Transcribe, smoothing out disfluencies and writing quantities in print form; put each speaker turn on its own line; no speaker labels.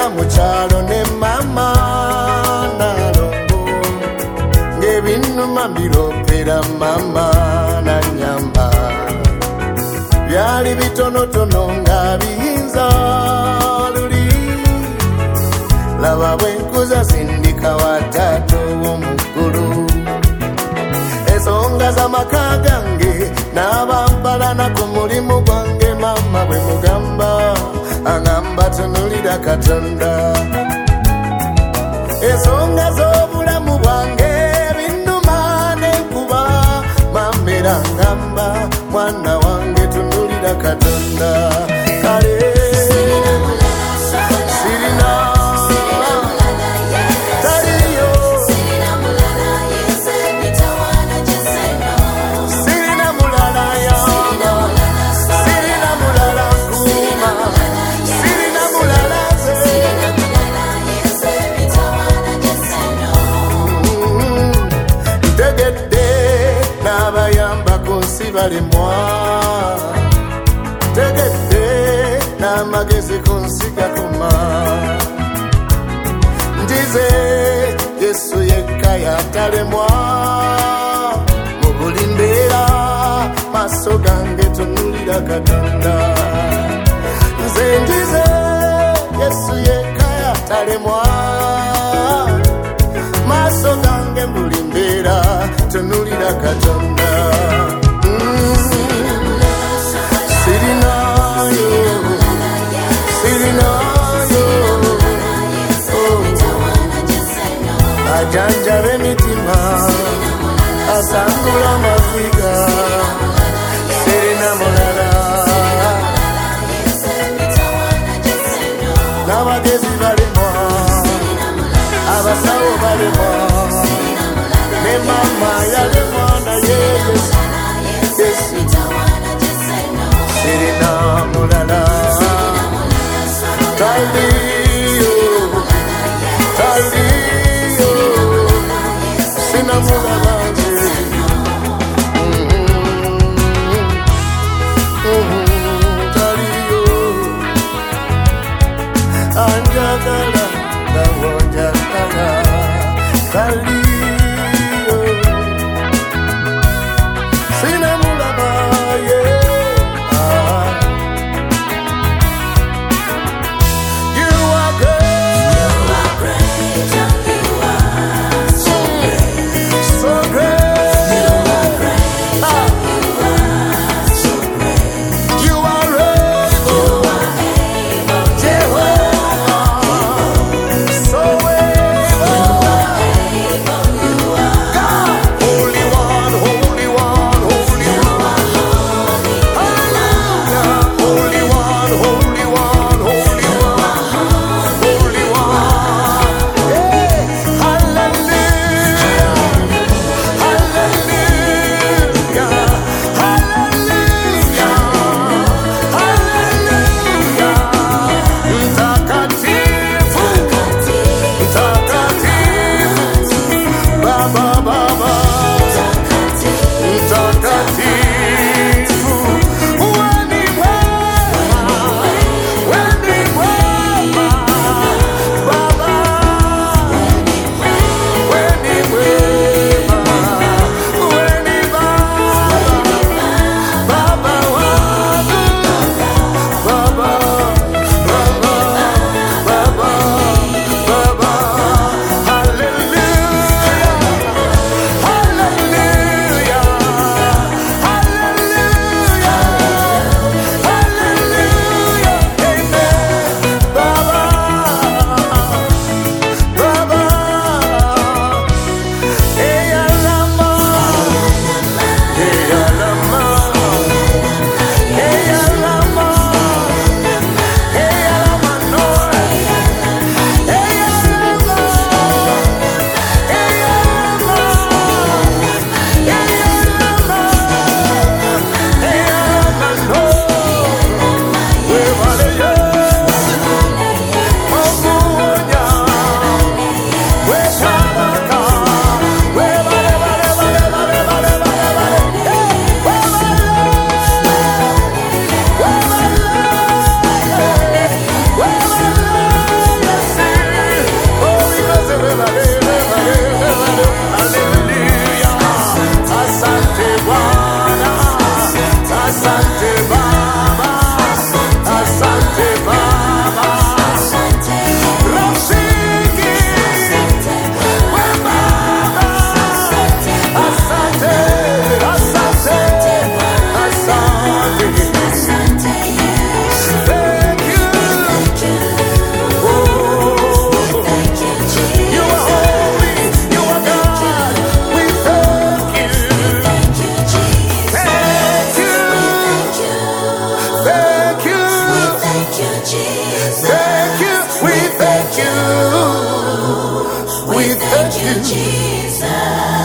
mukyalo ne mama nalongo ng'ebinuma mbiroopera mama nanyamba byali bitonotono nga biyinza luli laba bwenkuza sindika wa taata ow'omuggulu ensonga z'amaka gange n'abampalana ku mulimu gwange mama bwe mugamba agamba tunulira Katonda ensonga z'obulamu bwange binnuma n'enkuba mama era ngamba mwana wange tunulira Katonda kale balimwa tegedde n'amagezi kunsiga kuma njize Yesu yekka yatalemwa mu buli mbeera maaso gange tunulira Katonda nze njize Yesu yekka yatalemwa maaso gange mu buli mbeera tunulira Katonda ajanjaba emitima asangula amaziga sirina mulala n'abagezi balemwa abasawo balemwa ne mama yalemwa naye Yesu sirina mulala taliyo sina mulala taliyo anjagala nawonjagala taliyo sina mulala We thank you,
Jesus.